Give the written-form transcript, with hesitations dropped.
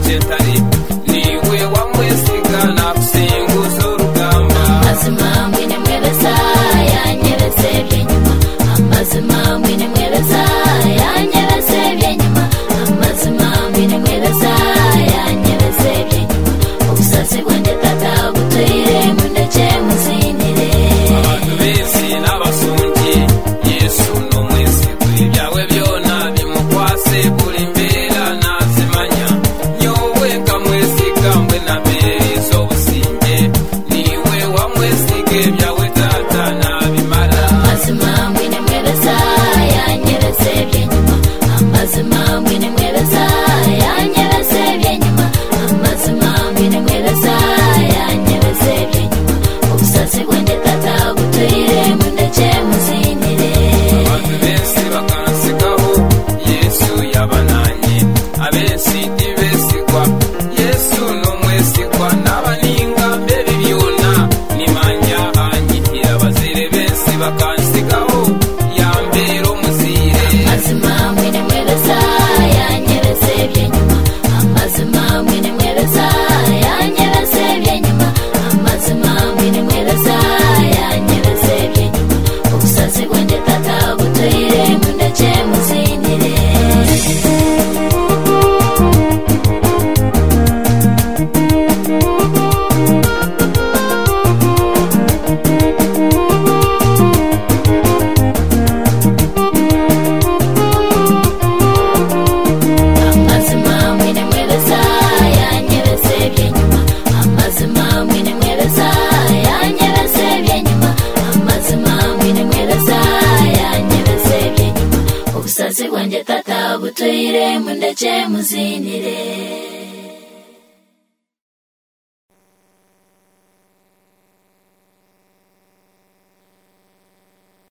chetari niwe wamwesiga nakusinguza urugamba amazima mwine mwebeza yanyeretse byenyuma amazima mwine mwebeza yanyeretse byenyuma amazima mwine mwebeza yanyeretse byenyuma obusasi bwanjye tata butoire mundeke muzinire abantu benshi n'abasungi Yesu n'umwesiga ibyawe byona bimukwase buri mbera nazimanya nyowe kamwesiga mbwe na mbere z'obusinge niwe wamwesiga ibyawe tata nabimara amazima mwine mwebeza yanyeretse byenyuma amazima mwine mwebeza yanyeretse byenyuma amazima mwine mwebeza yanyeretse byenyuma obusasi bwanjye tata butoire mundeke muzinire abantu benshi bakansigaho Yesu yabananye abenshi ntibesigwa Yesu n'umwesigwa n'abaninga mbere byona nimanya hanyitira abazire benshi bakansigaho yambera umuzire amazima mwine mwebeza yanyeretse byenyuma amazima mwine mwebeza yanyeretse byenyuma amazima mwine mwebeza yanyeretse byenyuma obusasi bwanjye tata butoire mundeke muzinire amazima mwine mwebeza yanyeretse byenyuma amazima mwine mwebeza yanyeretse byenyuma amazima mwine mwebeza yanyeretse byenyuma obusasi bwanjye tata butoire mundeke muzinire